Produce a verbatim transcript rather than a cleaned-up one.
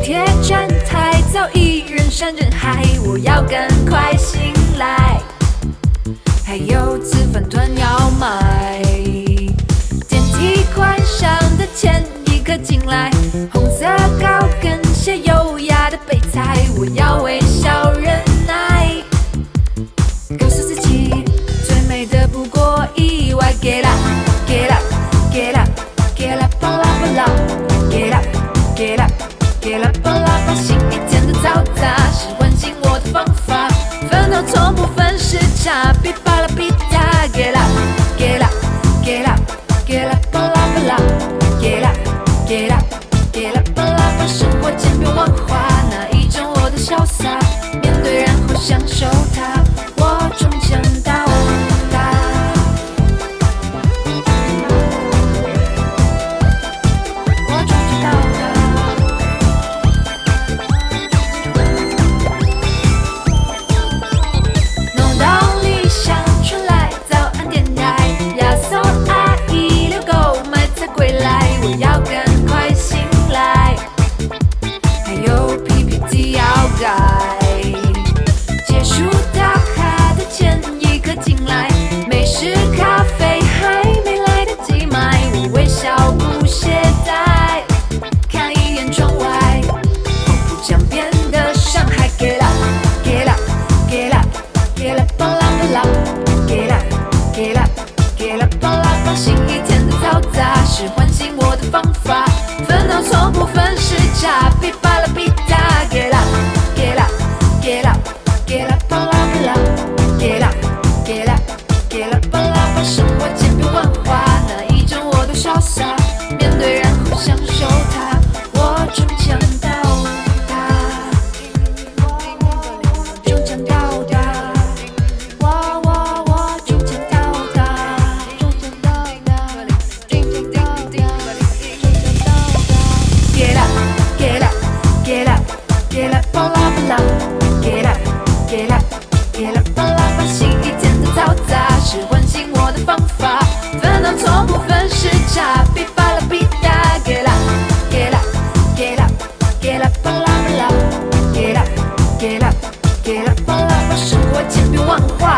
铁站台早已人山人海，我要赶快醒来。还有次饭团要买，电梯关上的前一刻进来，红色高跟鞋优雅的备菜，我要微笑忍耐。告诉自己，最美的不过意外。Get up, get up, get up, get up, 巴拉巴拉 ，get up, get up, get up, 巴拉巴。新一天的嘈杂是唤醒我的方法，烦恼从不分时差，噼啪啦噼嗒。Get up, get up, get up, get up, 巴拉巴拉 ，get up, get up, get up, 巴拉巴。生活千变万化，哪一种我的潇洒？面对然后享受它，我终将到达。我终将到达。弄到理想传来早安电台，亚索阿姨遛狗买菜归来，我要赶快醒来。还有 P P T 要改，结束打卡的前一刻进来，美式咖啡还没来得及买，我微笑不懈怠，看一眼窗外，恐怖将变得上海。Get up, get up, get up, get up, 巴拉巴拉 ，get up, get up, get up, 巴拉巴。新一天的嘈杂是唤醒我的方法，烦恼从不分时差，噼啪啦噼嗒。Get up, get up, get up, get up, 巴拉巴拉 ，get up, get up, get up, 巴拉巴。生活千变万化，哪一种我都潇洒，面对然后享受它，我终将到达，终将到达，我我我终将到达，终将到达，终将到达，终将到达。Get up, get up, get up, get up, 巴拉巴拉 ，get up, get up, get up, 巴拉巴。新一天的嘈杂是唤醒我的方法，烦恼从不分时差，噼啪啦噼嗒。Get up, get up, get up, get up, 巴拉巴拉 ，get up, get up, get up, 巴拉巴。生活千变万化，